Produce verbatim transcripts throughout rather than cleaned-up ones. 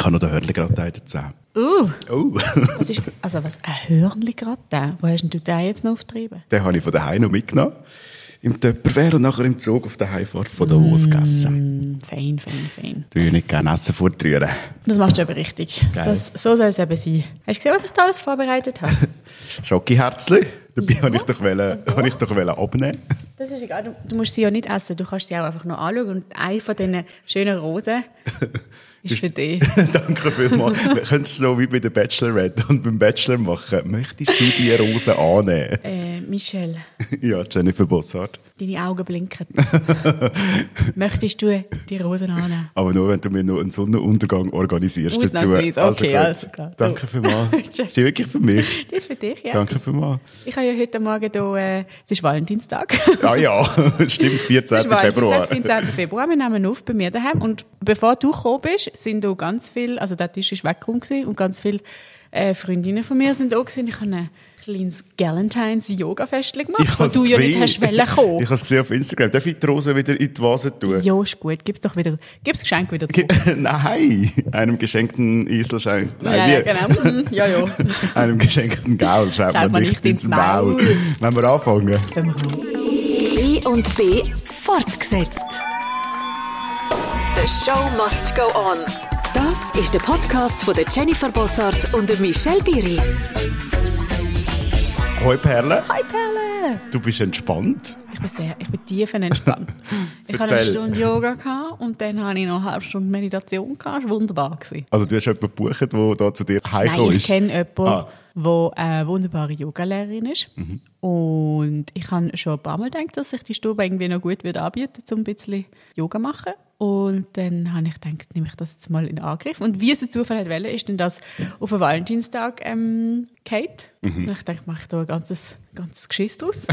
habe noch den Hörnli-Gratin dazu. Uh, Oh. was ist, also was, ein Hörnli-Gratin? Wo hast denn du den jetzt noch aufgetrieben? Den habe ich von daheim noch mitgenommen. Im Töpperwehr und nachher im Zug auf der Heimfahrt von Davos gegessen. Mm, fein, fein, fein. Du willst nicht gerne Essen fortrühren. Das machst du aber richtig. Das, so soll es eben sein. Hast du gesehen, was ich da alles vorbereitet habe? Schokiherzli. Dabei Ja. wollte ich doch, wollen, wollte ich doch wollen abnehmen. Das ist egal, du, du musst sie ja nicht essen, du kannst sie auch einfach nur anschauen. Und eine von diesen schönen Rosen ist für dich. Danke vielmals. Wir können es so wie bei der Bachelorette und beim Bachelor machen. Möchtest du die Rose annehmen? Äh, Michelle, Ja, Jennifer Bossard. deine Augen blinken. Möchtest du die Rosen annehmen? Aber nur, wenn du mir noch einen Sonnenuntergang organisierst dazu. Ausnahmsweise, okay, gut. also klar. Danke vielmals. Das ist wirklich für mich. Das ist für dich, ja. Danke vielmals. Ich habe ja heute Morgen hier, äh, es ist Valentinstag. Ah ja, stimmt, Es vierzehnten ist Februar. Valentinstag, vierzehnten Februar. Wir nehmen auf bei mir daheim. Und bevor du gekommen bist, sind da ganz viele, also der Tisch war weggekommen gewesen, und ganz viele äh, Freundinnen von mir sind da gewesen. Ich habe ein kleines Galentines-Yoga-Festchen gemacht, wo hab's du ja nicht gesehen. hast wollen kommen. Ich habe es gesehen auf Instagram. Darf ich die Rose wieder in die Vase tun? Ja, ist gut. Gib's doch wieder, gib's Geschenk wieder zu. Nein, einem geschenkten Eselschein. Nein, Ja, wie? ja, genau. Mhm, ja, ja. Einem geschenkten Gaul schaut, Schaut man nicht ins Maul. Wenn wir anfangen. Können wir an. B und B fortgesetzt. The show must go on. Das ist der Podcast von der Jennifer Bossart und der Michelle Biri. Hoi Perle, Hi Perle! du bist entspannt. Ich bin sehr, ich bin tief entspannt. Ich hatte eine Erzähl. Stunde Yoga gehabt und dann hatte ich noch eine halbe Stunde Meditation gehabt. Das war wunderbar. Also du hast jemanden gebucht, der da zu dir heimgekommen Nein, ich ist? kenne jemanden, Ah. der eine wunderbare Yogalehrerin ist. Mhm. Und ich habe schon ein paar Mal gedacht, dass sich die Stube irgendwie noch gut würde anbieten würde, um ein bisschen Yoga zu machen. Und dann habe ich gedacht, nehme ich das jetzt mal in Angriff. Und wie es der Zufall hat wollen, ist dann das auf den Valentinstag ähm, Kate. Mhm. Und ich dachte, mache ich da ein ganzes, ganzes Geschiss draus.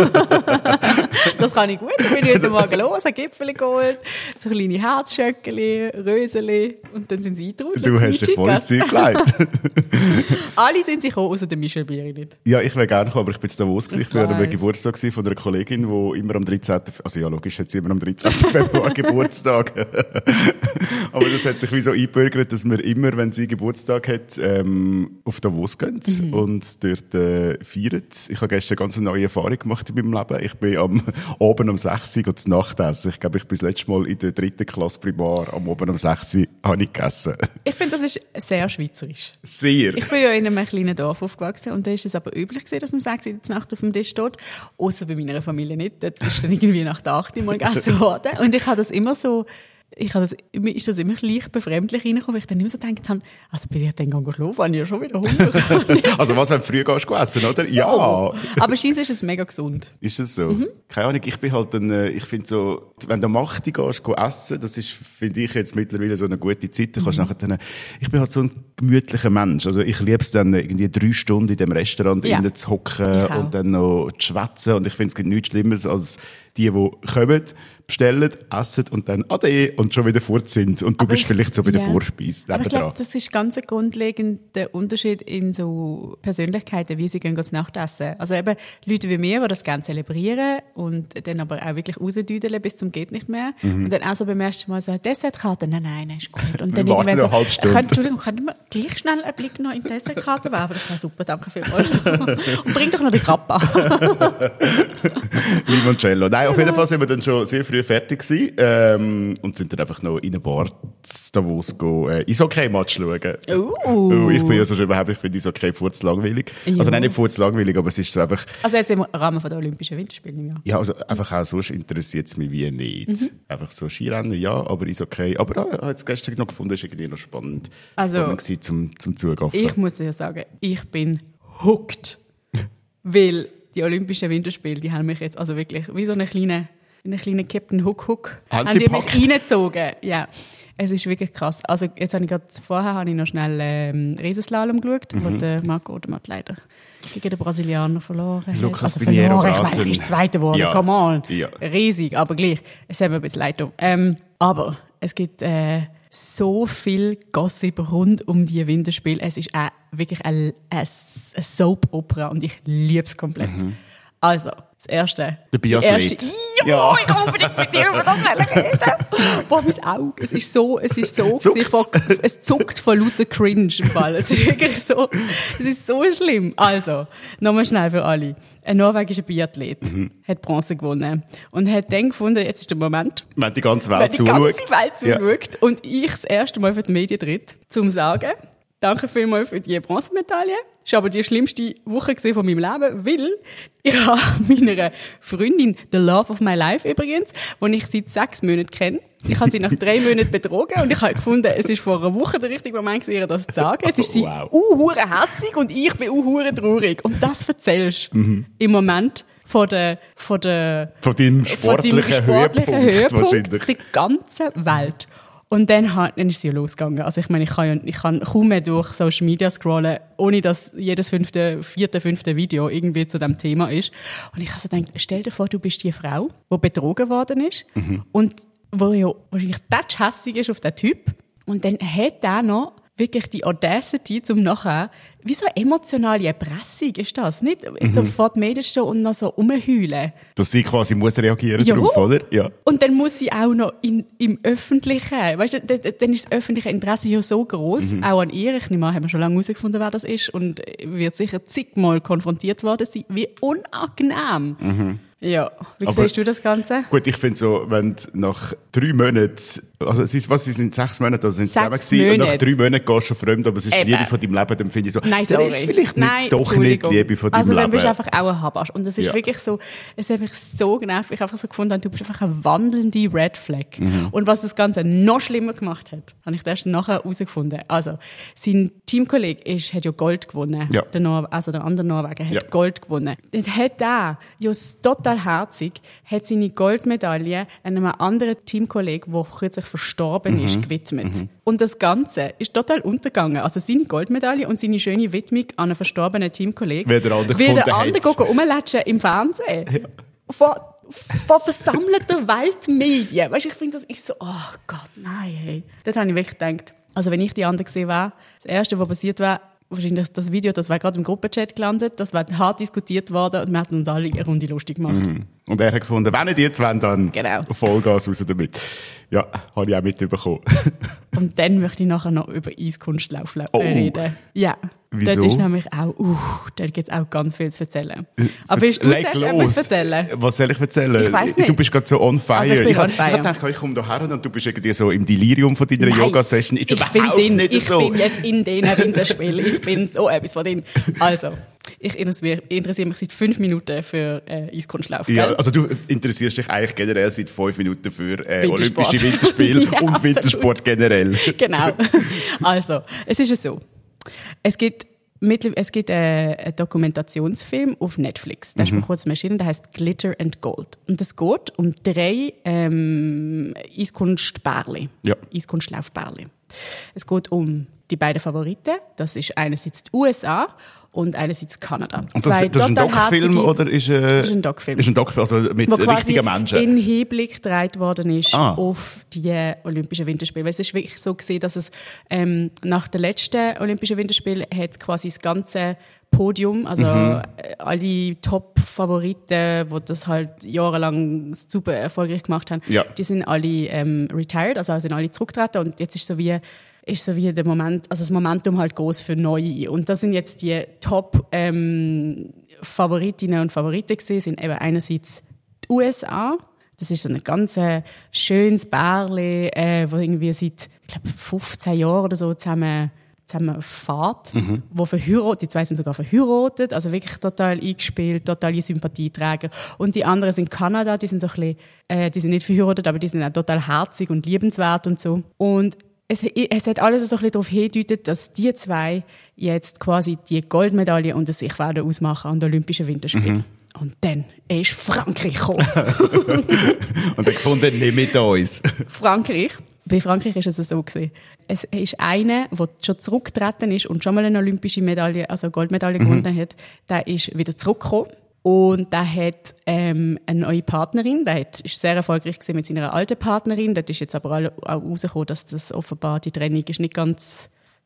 Das kann ich gut. Dann bin ich heute Morgen los, ein Gipfel geholt, so kleine Herzschöckeli, Röseli. Und dann sind sie eingetraut. Du hast dich voll ins Ziel gelegt. Alle sind sie gekommen, außer der Michelle Biri nicht. Ja, ich wäre gerne gekommen, aber ich bin jetzt Davos gewesen. Ich war an einem weiss. Geburtstag gewesen von einer Kollegin, die immer am dreizehnten Also ja, logisch hat sie immer am dreizehnten Februar Geburtstag. Aber das hat sich wie so eingebürgert, dass wir immer, wenn sie Geburtstag hat, ähm, auf Davos gehen Mhm. und dort äh, feiern. Ich habe gestern ganz eine neue Erfahrung gemacht in meinem Leben. Ich bin am oben um sechs Uhr zu Nacht essen. Ich glaube, ich bin das letzte Mal in der dritten Klasse Primar am oben um sechs Uhr habe ich gegessen. Ich finde, das ist sehr schweizerisch. Sehr. Ich bin ja in einem kleinen Dorf aufgewachsen und da ist es aber üblich gewesen, dass um sechs Uhr die Nacht auf dem Tisch steht. Außer bei meiner Familie nicht. Dort ist dann irgendwie nach der acht Uhr mal gegessen worden. Und ich habe das immer so, ich habe das, mir ist das immer leicht befremdlich reingekommen, weil ich dann immer so gedacht habe, also bis ich dann gehe schlafen, habe ich ja schon wieder Hunger. Also was, wenn du früh gehst, essen, oder? Ja. Aber scheinbar ist es mega gesund. Ist das so? Mhm. Keine Ahnung, ich bin halt ein, äh, ich finde so, wenn du am acht Uhr gehst, geh essen, das ist, finde ich jetzt mittlerweile so eine gute Zeit, du kannst Mhm. nachher dann, ich bin halt so ein gemütlicher Mensch, also ich liebe es dann irgendwie drei Stunden in dem Restaurant Ja. innen zu hocken Ich auch. und dann noch zu schwätzen und ich finde, es gibt nichts Schlimmeres als die, die kommen, bestellen, essen und dann ade und schon wieder fort sind und du Aber bist ich- vielleicht so bei der ja. Vorspeise Aber ich nebendran. glaube, das ist ganz ein grundlegender Unterschied in so Persönlichkeiten, wie sie gehen zu Nacht essen. Also eben Leute wie mir, die das gerne zelebrieren und dann aber auch wirklich rausdüdeln bis zum geht nicht mehr. Mhm. Und dann auch so beim ersten Mal so, Dessertkarte, nein, nein, nein, ist gut. Und Wir dann warten irgendwann noch eine halbe so, Stunde. könnt, Entschuldigung, könnt ihr gleich schnell einen Blick noch in die Dessertkarte werfen? Das wäre super, danke vielmals. Und bring doch noch die Kappa. Limoncello. Nein, auf jeden Fall sind wir dann schon sehr früh fertig gewesen, ähm, und sind dann einfach noch in eine Bar zu Davos go, äh, Eishockey-Match schauen. Uh. Oh, ich bin ja so schon überhaupt, ich finde Eishockey furz langweilig. Ja. Also nein, nicht furz langweilig, aber es ist so einfach, Also jetzt im Rahmen der Olympischen Winterspiele im Jahr. ja, also einfach auch sonst interessiert es mich wie nicht. Mhm. Einfach so Skirennen, ja, aber Eishockey. Aber ah, ich habe es gestern noch gefunden, ist irgendwie noch spannend. Also, spannend gewesen zum, zum Zugaffen. Ich muss ja sagen, ich bin hooked. Weil die Olympischen Winterspiele, die haben mich jetzt also wirklich wie so eine kleine, eine kleine Captain Hook Hook, Haben haben sie die mich gepackt? reingezogen. Ja, es ist wirklich krass. Also jetzt habe ich gerade, vorher habe ich noch schnell ähm, Riesenslalom geschaut, Mhm. wo der Marco Odermatt leider gegen den Brasilianer verloren hat. Lukas also Pinheiro verloren, ich meine, Braten. er ist Zweiter geworden, Ja. come on. Ja. Riesig, aber gleich. Es hat mir ein bisschen leid getan. Ähm, aber es gibt äh, so viel Gossip rund um die Winterspiele. Es ist auch wirklich eine, eine, eine Soap-Opera und ich liebe es komplett. Mhm. Also, das Erste. Der Biathlet. Erste, ja, ich kann unbedingt mit dir über das reden. Boah, mein Auge, es ist so, es ist so, vor, es zuckt von lauter Cringe im Fall. Es ist wirklich so, es ist so schlimm. Also, nochmal schnell für alle. Ein norwegischer Biathlet mhm. hat Bronze gewonnen und hat dann gefunden, jetzt ist der Moment. Wenn die ganze Welt zuschaut. Wenn die ganze Welt zuschaut ja. und ich das erste Mal für die Medien tritt, zum sagen, danke vielmals für die Bronzemedaille. Das war aber die schlimmste Woche von meinem Leben, weil ich habe meiner Freundin, the love of my life übrigens, die ich seit sechs Monaten kenne, ich habe sie nach drei Monaten betrogen und ich habe gefunden, es ist vor einer Woche der richtige Moment, ihr das zu sagen. Jetzt ist sie wow. uhuere hässig und ich bin uhuere traurig. Und das erzählst mhm. im Moment von der, von der, von deinem sportlichen, von deinem sportlichen Höhepunkt, Höhepunkt der ganzen Welt. Und dann, dann ist sie ja losgegangen. Also ich meine, ich kann, ja, ich kann kaum mehr durch Social Media scrollen, ohne dass jedes fünfte, vierte, fünfte Video irgendwie zu diesem Thema ist. Und ich habe so gedacht, stell dir vor, du bist die Frau, die betrogen worden ist mhm. und wo ja wahrscheinlich hässig ist auf den Typ. Und dann hat er noch wirklich die Audacity, zum nachher, wie so emotionale Erpressung ist das, nicht? Mhm. So vor die Medien stehen und noch so rumheulen. Dass sie quasi muss reagieren ja. drauf, oder? Ja. Und dann muss sie auch noch in, im Öffentlichen, weißt du, dann ist das öffentliche Interesse ja so gross, mhm. auch an ihr. Ich nehme an, haben wir schon lange herausgefunden, wer das ist und wird sicher zigmal konfrontiert worden sein. Wie unangenehm. Mhm. Ja, wie aber siehst du das Ganze? Gut, ich finde so, wenn du nach drei Monaten, also es ist, was, sie sind sechs Monate, also sind sie zusammen gewesen, und nach drei Monaten gehst du schon fremd, aber es ist Eben. die Liebe von deinem Leben, dann finde ich so, Nein, sorry. das ist vielleicht nicht, Nein, doch nicht die Liebe von deinem also, Leben. Also dann bist du einfach auch ein Habasch. Und es ist ja. wirklich so, es hat mich so genervt, ich einfach so gefunden, du bist einfach eine wandelnde Red Flag. Mhm. Und was das Ganze noch schlimmer gemacht hat, habe ich erst nachher herausgefunden. Also, sein Teamkollege ist, hat ja Gold gewonnen. Ja. Der Nor- also der andere Norweger hat ja. Gold gewonnen. Dann hat er ja total herzig, hat seine Goldmedaille einem anderen Teamkollegen, der kürzlich verstorben mhm. ist, gewidmet. Mhm. Und das Ganze ist total untergegangen. Also seine Goldmedaille und seine schöne Widmung an einen verstorbenen Teamkollegen. Weil der andere Weil der andere geht rumlatschen im Fernsehen. Ja. Von, von versammelten Weltmedien. Weißt du, ich finde, das ist so, oh Gott, nein, hey. Dort habe ich wirklich gedacht, also wenn ich die andere gesehen wäre, das Erste, was passiert wäre, wahrscheinlich das Video, das war gerade im Gruppenchat gelandet, das war hart diskutiert worden und wir hatten uns alle eine Runde lustig gemacht. Mhm. Und er hat gefunden, wenn nicht jetzt wollen, dann genau. Vollgas raus damit. Ja, habe ich auch mitbekommen. Und dann möchte ich nachher noch über Eiskunstlauf oh. reden. Ja. Wieso? Dort ist nämlich auch, uh, dort gibt es auch ganz viel zu erzählen. Aber willst du zuerst etwas erzählen? Was soll ich erzählen? Ich weiss nicht. Du bist gerade so on fire. Also ich bin ich on fire. Ich dachte, ich komme da her und du bist irgendwie so im Delirium von deiner Yoga-Session. Ich, ich bin drin. Ich so. bin jetzt in diesen Winterspielen. Ich bin so etwas von drin. Also, ich interessiere, interessiere mich seit fünf Minuten für äh, Eiskunstlauf. Ja, gell? also du interessierst dich eigentlich generell seit fünf Minuten für äh, Olympische Winterspiele ja, und Wintersport generell. Genau. Also, es ist so. Es gibt Es gibt einen Dokumentationsfilm auf Netflix. Der mhm. ist vor kurzem erschienen, der heisst Glitter and Gold. Und es geht um drei ähm, Eiskunstbärli. Ja. Eiskunstlaufbärli. Es geht um die beiden Favoriten. Das ist einerseits die U S A und einerseits Kanada. Und das, das ist ein Doc-Film oder ist, äh, das ist ein Doc-Film? Ist ein Doc-Film, also mit wo richtigen Menschen? In Hinblick gedreht worden ist ah. auf die Olympischen Winterspiele. Weil es ist wirklich so gesehen, dass es ähm, nach den letzten Olympischen Winterspielen hat quasi das ganze Podium, also mhm. alle Top-Favoriten, die das halt jahrelang super erfolgreich gemacht haben, ja. die sind alle ähm, retired, also sind alle zurückgetreten und jetzt ist so wie ist so wie der Moment, also das Momentum halt groß für Neue. Und das sind jetzt die Top ähm, Favoritinnen und Favoriten gewesen, sind eben einerseits die U S A. Das ist so ein ganz äh, schönes Bärli, äh, wo irgendwie seit, ich glaube, fünfzehn Jahren oder so zusammen zusammen fährt, mhm. wo verheiratet, die zwei sind sogar verheiratet, also wirklich total eingespielt, totale Sympathieträger. Und die anderen sind Kanada, die sind so ein bisschen, äh, die sind nicht verheiratet, aber die sind auch total herzig und liebenswert und so. Und es, es hat alles so ein bisschen darauf hingedeutet, dass die zwei jetzt quasi die Goldmedaille unter sich werden ausmachen an den Olympischen Winterspielen. Mhm. Und dann ist Frankreich gekommen. Und er gefunden, nicht mit uns. Frankreich. Bei Frankreich war es so gewesen. Es ist einer, der schon zurückgetreten ist und schon mal eine olympische Medaille, also Goldmedaille mhm. gewonnen hat, der ist wieder zurückgekommen. Und der hat ähm, eine neue Partnerin, der hat, ist sehr erfolgreich gewesen mit seiner alten Partnerin. Dort ist jetzt aber auch rausgekommen, dass das offenbar die Trennung ist nicht ganz,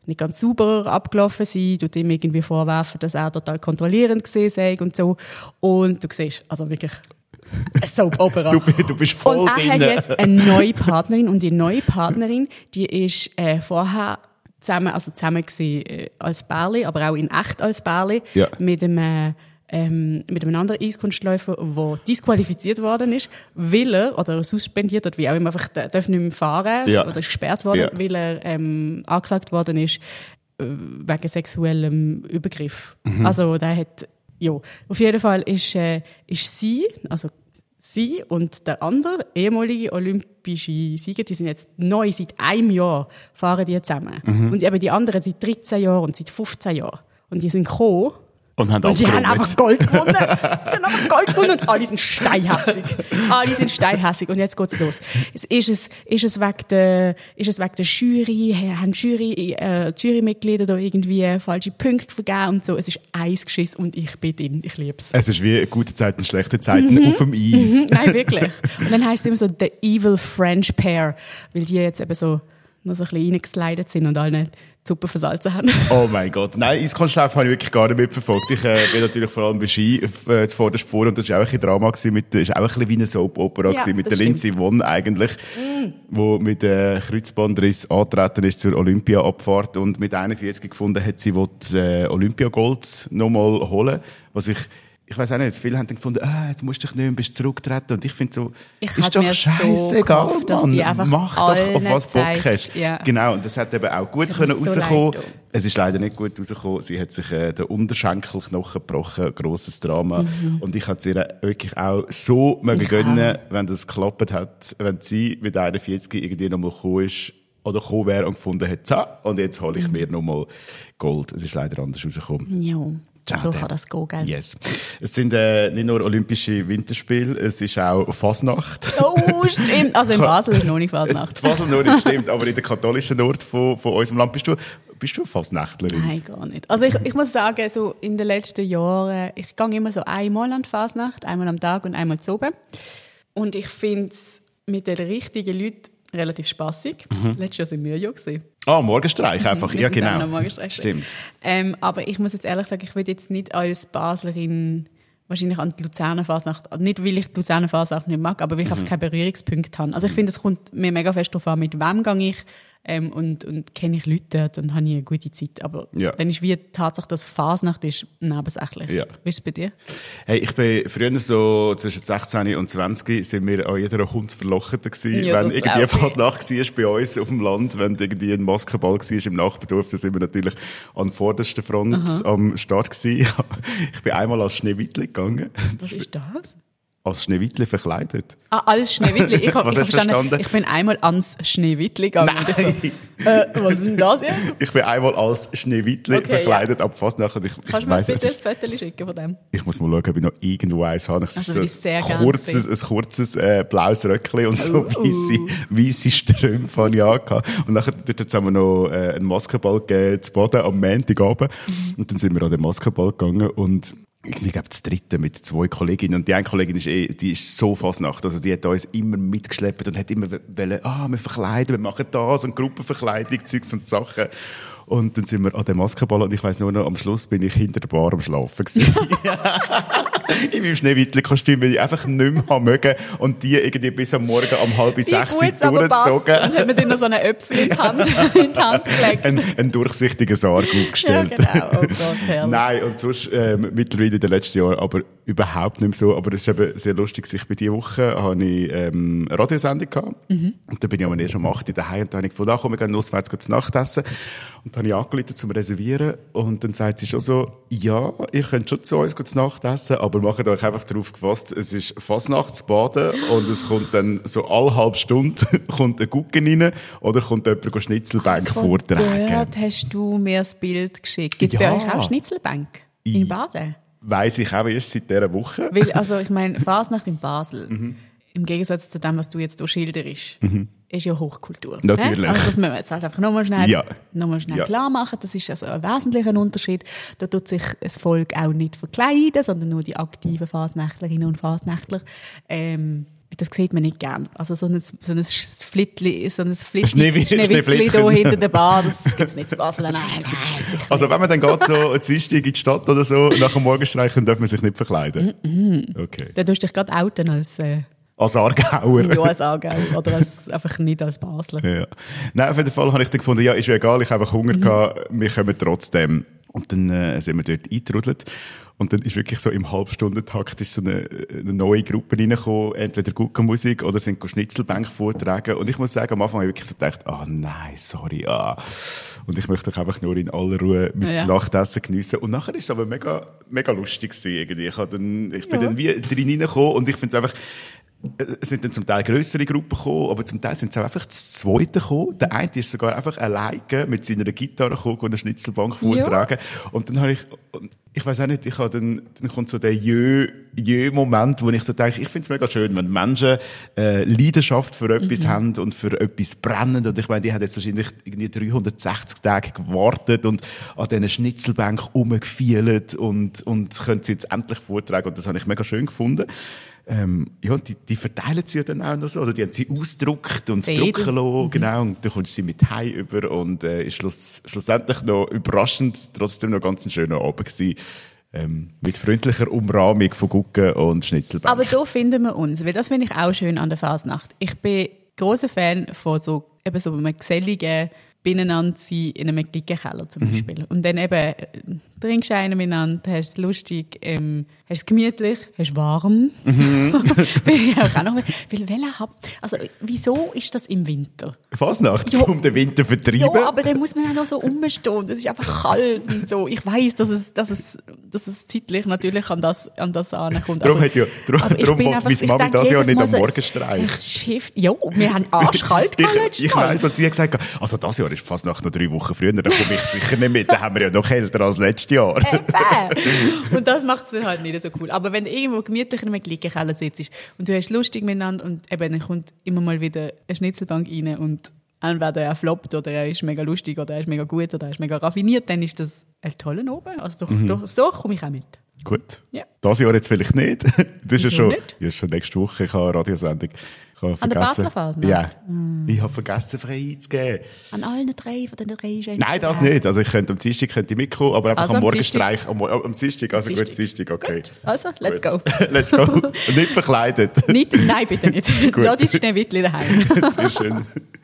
nicht ganz sauber abgelaufen sein, tut ihm irgendwie vorwerfen, dass er total kontrollierend gewesen sei und so. Und du siehst, also wirklich eine Soap-Opera. Du, du bist voll Und er drin. hat jetzt eine neue Partnerin und die neue Partnerin, die ist äh, vorher zusammen, also zusammen gewesen, äh, als Pärli, aber auch in echt als Pärli, Ja. mit einem ähm, mit einem anderen Eiskunstläufer, der disqualifiziert worden ist, weil er, oder suspendiert oder wie auch immer, einfach, der darf nicht mehr fahren Ja. oder ist gesperrt worden, Ja. weil er ähm, angeklagt worden ist äh, wegen sexuellem Übergriff. Mhm. Also der hat, ja, auf jeden Fall ist, äh, ist sie, also sie und der andere ehemalige olympische Sieger, die sind jetzt neu, seit einem Jahr fahren die zusammen. Mhm. Und eben die anderen seit dreizehn Jahren und seit fünfzehn Jahren. Und die sind gekommen. Und haben Und die haben abgerundet. einfach Gold gewonnen. Die haben einfach Gold gewonnen und alle sind steinhässig. Alle sind steinhässig. Und jetzt geht's los. Ist es, ist es wegen der, ist es wegen der Jury, haben Jury, äh, die Jurymitglieder da irgendwie falsche Punkte vergeben und so. Es ist Eisgeschiss und ich bin drin. Ich lieb's. Es ist wie gute Zeiten, schlechte Zeiten auf dem Eis. Mhm, nein, wirklich. Und dann heisst es immer so The Evil French Pair, weil die jetzt eben so noch so ein bisschen reingeslidet sind und alle die Suppe versalzen haben. Oh mein Gott. Nein, Eiskunstlauf habe ich wirklich gar nicht mitverfolgt. Ich äh, bin natürlich vor allem bei Ski äh, zuvorderst vor und das war auch ein bisschen Drama gewesen mit, ist auch ein bisschen wie eine Soap-Opera Ja, gewesen mit das der Lindsay Vonn eigentlich, mm. wo mit äh, Kreuzbandriss angetreten ist zur Olympia-Abfahrt und mit einundvierzig gefunden hat, sie will äh, Olympiagold nochmal holen, was ich Ich weiss auch nicht, viele haben dann gefunden, ah, jetzt musst du dich nicht mehr, bist zurücktreten. Und ich finde so, Ich ist hätte doch mir so scheißegal, gehofft, dass Mann. die einfach Mach doch, auf allen was du Bock zeigt. hast. Ja. Genau, und das hat eben auch gut Das können hat mir so rauskommen. leid getan. Es ist leider nicht gut rausgekommen. Sie hat sich äh, den Unterschenkelknochen gebrochen, grosses Drama. Mhm. Und ich hätte es ihr wirklich auch so mögen Ich gönnen, wenn das geklappt hat, wenn sie mit einundvierzig irgendwie nochmal gekommen ist, oder gekommen wäre und gefunden hat, so, und jetzt hole ich Mhm. mir nochmal Gold. Es ist leider anders rausgekommen. Ja, so Schade. kann das gehen, gell? Yes. Es sind äh, nicht nur Olympische Winterspiele, es ist auch Fasnacht. Oh, stimmt. Also in Basel ist noch nicht Fasnacht. In Basel noch nicht, stimmt, aber in der katholischen Ort von, von unserem Land bist du, bist du Fasnächtlerin? Nein, gar nicht. Also ich, ich muss sagen, so in den letzten Jahren, ich gehe immer so einmal an die Fasnacht, einmal am Tag und einmal zu oben. Und ich finde es mit den richtigen Leuten relativ spassig. Mhm. Letztes Jahr sind wir ja gewesen. Ah, Morgenstreich einfach, Wir ja sind auch genau. noch Morgenstreich. Stimmt. Ähm, aber ich muss jetzt ehrlich sagen, ich würde jetzt nicht als Baslerin wahrscheinlich an die Luzerner Fasnacht, nicht weil ich die Luzerner Fasnacht nicht mag, aber weil ich Mhm. einfach keine Berührungspunkte habe. Also ich finde, es kommt mir mega fest darauf an, mit wem gehe ich ähm, und, und kenne ich Leute dort und habe ich eine gute Zeit. Aber Ja. dann ist wie die Tatsache, dass Fasnacht ist, nebensächlich. Ja. Wie ist es bei dir? Hey, ich bin früher so zwischen sechzehn und zwanzig sind wir an jeder Hundsverlochete gewesen. Ja, wenn das irgendwie glaub ich. Fasnacht war bei uns auf dem Land, wenn irgendwie ein Maskenball war im Nachbardorf, dann sind wir natürlich an vorderster Front Aha. am Start gewesen. Ich bin einmal als Schneewittli gegangen. Was ist das? Als Schneewittli verkleidet. Ah, als Schneewittli. Ich habe Was hab hast du verstanden, verstanden? ich bin einmal ans Schneewittli gegangen. Und ich so, äh, was ist denn das jetzt? Ich bin einmal als Schneewittli Okay, verkleidet ab Fasnacht. Und ich, Kannst du ich mir weiss, bitte es ein ist, Foto schicken von dem? ich muss mal schauen, ob ich noch irgendwo eins habe. Es Also ist würde ich so sehr ein gerne kurzes, sehen. ein kurzes äh, blaues Röckchen und so Uh. weisse, weisse Strümpfe habe ich angehabt. Und nachher dort hat's haben wir noch äh, einen Maskenball gegeben, zu Boden am Montagabend. Mhm. Und dann sind wir an den Maskenball gegangen und ich glaube, das dritte mit zwei Kolleginnen. Und die eine Kollegin ist, eh, die ist so Fasnacht. Also, die hat uns immer mitgeschleppt und hat immer wollen, ah, wir verkleiden, wir machen das und Gruppenverkleidung, Zeugs und Sachen. Und dann sind wir an dem Maskenball und ich weiss nur noch, am Schluss bin ich hinter der Bar am Schlafen gewesen. In meinem Schneewittli-Kostüm, weil ich einfach nicht mehr haben mögen und die irgendwie bis am Morgen um halb sechs Wie gut es aber passt. Und durchgezogen. hat mir dann noch so einen Äpfel in die Hand, in die Hand gelegt. Ein, ein durchsichtigen Sarg Ja, aufgestellt. genau. Oh Gott, herrlich. Nein, und sonst ähm, mittlerweile in den letzten Jahren aber überhaupt nicht mehr so. Aber es ist eben sehr lustig, ich bei dieser Woche habe ich ähm, eine Radiosendung gehabt. Mhm. Und dann bin ich am erst um acht Uhr daheim und dann habe ich gefunden, ah, komm, wir gehen auswärts zu Nacht essen. Und dann habe ich angerufen zum Reservieren und dann sagt sie schon so, ja, ihr könnt schon zu uns zu Nacht essen, aber macht euch einfach darauf gefasst, es ist Fasnachtsbaden und es kommt dann so alle halbe Stunde kommt ein Guggen rein oder kommt jemand Schnitzelbank Von vortragen. dort hast du mir das Bild geschickt. Gibt es Ja. bei euch auch Schnitzelbank in Baden? Weiss ich auch erst seit dieser Woche. Weil, also ich meine, Fasnacht in Basel, Mhm. im Gegensatz zu dem, was du jetzt hier schilderst, ist ja Hochkultur. Natürlich. Ne? Also das müssen wir jetzt halt einfach nochmal schnell, Ja. noch mal schnell Ja. klar machen. Das ist also ein wesentlicher Unterschied. Da tut sich das Volk auch nicht verkleiden, sondern nur die aktiven Fasnächtlerinnen und Fasnächtler. Ähm, das sieht man nicht gern. Also so ein, so ein Flittli, so ein Schneewi- Schneewittli da hinter der Bar, das gibt's nicht zu Basel. Nein, nein, sicher Also wenn man dann geht, so ein Dienstag in die Stadt oder so, nach dem Morgenstreich, dann darf man sich nicht verkleiden? Mm-mm. Okay. Dann tust du dich gerade outen als... Äh, Als Aargauer. Ja, als Aargauer. Oder als, einfach nicht als Basler. Ja. Nein, auf jeden Fall habe ich dann gefunden, ja, ist ja egal, ich habe einfach Hunger mhm. gehabt, wir kommen trotzdem. Und dann äh, sind wir dort eingetrudelt. Und dann ist wirklich so im Halbstundentakt ist so eine, eine neue Gruppe reingekommen, entweder Guckenmusik oder sind Schnitzelbänke vortragen. Und ich muss sagen, am Anfang habe ich wirklich so gedacht, ah, oh, nein, sorry, ah. Und ich möchte doch einfach nur in aller Ruhe mein ja. Nachtessen geniessen. Und nachher ist es aber mega, mega lustig gewesen, irgendwie. Ich, dann, ich bin ja. dann wie drin reingekommen und ich finde es einfach, es sind dann zum Teil grössere Gruppen gekommen, aber zum Teil sind es auch einfach das Zweite gekommen. Der eine ist sogar einfach alleine mit seiner Gitarre gekommen und eine Schnitzelbank vortragen. Ja. Und dann habe ich, ich weiss auch nicht, ich habe dann, dann kommt so der Jö-Moment, wo ich so denke, ich finde es mega schön, wenn Menschen äh, Leidenschaft für etwas mhm. haben und für etwas brennen. Und ich meine, die haben jetzt wahrscheinlich irgendwie dreihundertsechzig Tage gewartet und an diesen Schnitzelbank rumgefielt und, und können sie jetzt endlich vortragen. Und das habe ich mega schön gefunden. Ähm, ja, und die, die verteilen sie ja dann auch noch so. Also, die haben sie ausgedruckt und Seed. drucken lassen, mhm. genau. Und dann kommst du sie mit heim über und, äh, ist schluss, schlussendlich noch überraschend, trotzdem noch ganz ein schöner Abend gewesen. Ähm, mit freundlicher Umrahmung von Gucken und Schnitzelbank. Aber da finden wir uns, weil das finde ich auch schön an der Fasnacht. Ich bin grosser Fan von so, eben so einem geselligen beieinander sein in einem Glickenkeller zum Beispiel. Mhm. Und dann eben trinkst du einen miteinander, hast es lustig, ähm, hast es gemütlich, hast es warm. Mhm. auch noch, weil, weil also, wieso ist das im Winter? Fasnacht, ja, um den Winter zu vertreiben. Ja, aber dann muss man auch noch so rumstehen. Das ist einfach kalt und so. Ich weiss, dass es, dass es, dass es zeitlich natürlich an das, an das ankommt. Darum aber, hat ja, darum, aber darum wollte meine Mami das ja nicht am so, Morgenstreich. Es schifft, ja, wir haben arschkalt Ich, ich weiss, und sie hat gesagt, also das Jahr ist fast nach noch drei Wochen früher, dann komme ich sicher nicht mit, dann haben wir ja noch kälter als letztes Jahr. Und das macht es dann halt nicht so cool. Aber wenn du irgendwo gemütlich in einem Glickenkeller sitzt und du hast lustig miteinander und eben dann kommt immer mal wieder eine Schnitzelbank rein und entweder er floppt oder er ist mega lustig oder er ist mega gut oder er ist mega raffiniert, dann ist das ein toller Oben. Also doch, mhm. doch, so komme ich auch mit. Gut. Ja. Das Jahr jetzt vielleicht nicht. Das ist ja schon, nicht? Ja, schon nächste Woche. Ich habe eine Radiosendung. Ich habe An vergessen, der Basler ja. Mm. Ich habe vergessen, frei einzugeben. An allen drei von den drei Schenken? Nein, das nicht. Also ich könnte am Dienstag könnte ich mitkommen, aber einfach also am Morgenstreich. Am, am Dienstag, also Dienstag. gut, Dienstag, okay. Gut. Also, let's gut. go. Let's go. Und nicht verkleidet. Nicht, nein, bitte nicht. Lass dein Schneewittli daheim. Sehr schön.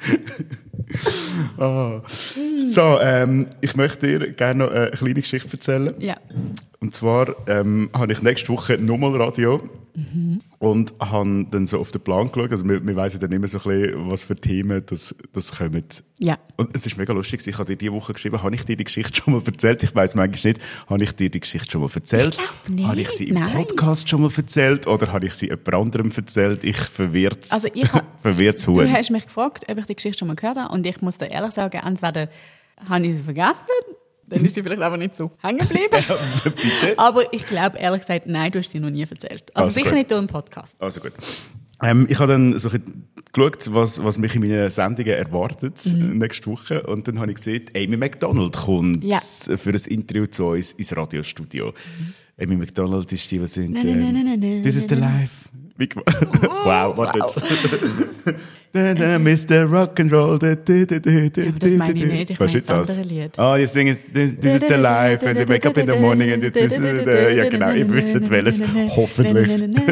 Oh. So, ähm, ich möchte dir gerne noch eine kleine Geschichte erzählen. Ja. Und zwar ähm, habe ich nächste Woche nochmal Radio mhm. und habe dann so auf den Plan geschaut. Also wir, wir weiss ja dann immer so ein bisschen, was für Themen das, das kommen. Ja. Und es ist mega lustig, ich habe dir diese Woche geschrieben, habe ich dir die Geschichte schon mal erzählt? Ich weiss manchmal nicht, habe ich dir die Geschichte schon mal erzählt? Ich glaube nicht. Habe ich sie im Nein. Podcast schon mal erzählt oder habe ich sie jemand anderem erzählt? Ich verwirr's. Also ich ha- verwirr's Du hast mich gefragt, ob ich die Geschichte schon mal gehört habe und ich muss dir ehrlich sagen, entweder habe ich sie vergessen, dann ist sie vielleicht einfach nicht so hängen geblieben. Bitte? Aber ich glaube, ehrlich gesagt, nein, du hast sie noch nie erzählt. Also, also sicher gut. nicht hier im Podcast. Also gut. Ähm, ich habe dann so ein bisschen geschaut, was, was mich in meinen Sendungen erwartet mhm. nächste Woche. Und dann habe ich gesehen, Amy Macdonald kommt ja. für ein Interview zu uns ins Radiostudio. Mhm. Amy Macdonald ist die, die sind... Nein, nein, nein, nein, nein, This is the life. Wow, warte wow. jetzt. Mister Rock'n'Roll. Ja, aber das meine ich nicht. Ich meine das andere Lied. Ah, you sing it, this, this is the life and you wake up in the morning and it is the... Ja, genau, ihr wisst welches. Hoffentlich.